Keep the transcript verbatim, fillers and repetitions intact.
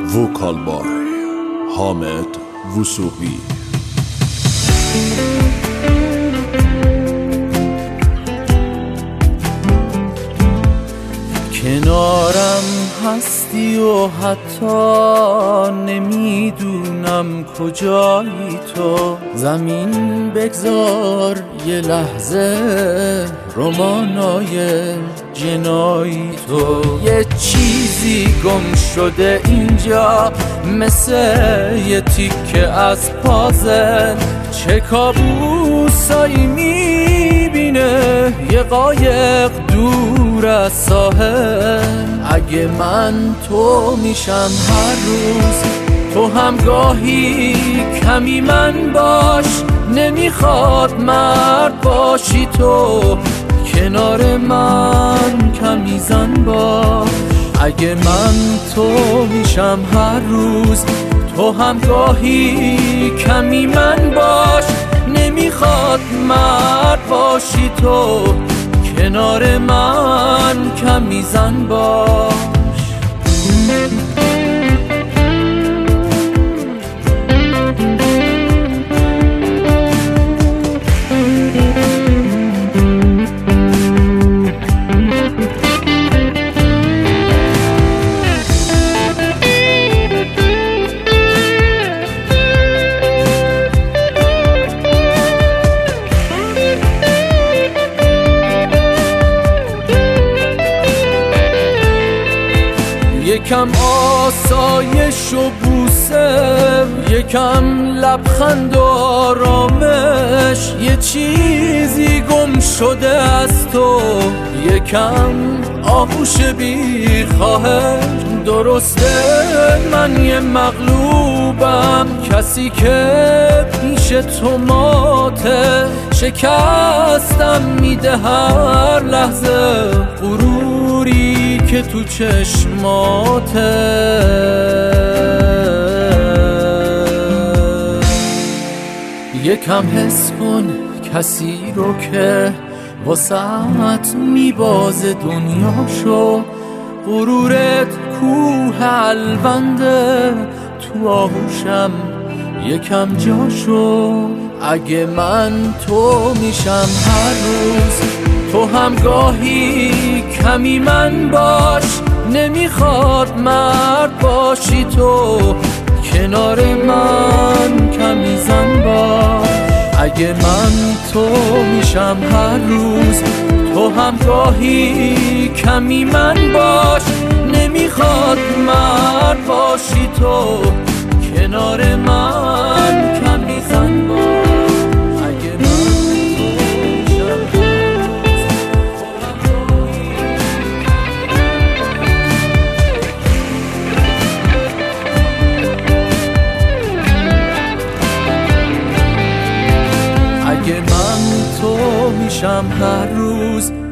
وکال بای حامد وثوقی. کنارم هستی و حتی نمیدونم کجایی تو. زمین بگذار یه لحظه رمانای جنایی تو. یه چیزی گم شده اینجا مثل یه تیکه از پازل. چه کابوسایی میبینه یه قایق دور از ساحل. اگه من تو میشم هر روز تو هم گاهی کمی من باش. نمیخواد مرد باشی تو کنار من کمی زن باش. اگه من تو میشم هر روز تو هم گاهی کمی من باش. نمیخواد مرد باشی تو کنار من کمی زن باش. یکم آسایش و بوسه، یکم لبخند و آرامش. یه چیزی گم شده از تو، یکم آغوش بی خواهش. درسته من یه مغلوبم، کسی که پیش تو ماته. شکستم میده هر لحظه غروری که تو چشماته. یکم حس کن کسی رو که واسهت میبازه دنیاشو. غرورت کوه الونده، تو آغوشم یکم جاشو. اگه من تو میشم هر روز تو هم گاهی کمی من باش. نمیخواد مرد باشی تو کنار من کمی زن باش. اگه من تو میشم هر روز تو هم گاهی کمی من باش. نمیخواد مرد باشی تو کنار من کمی زن باش. اگه من تو میشم هر روز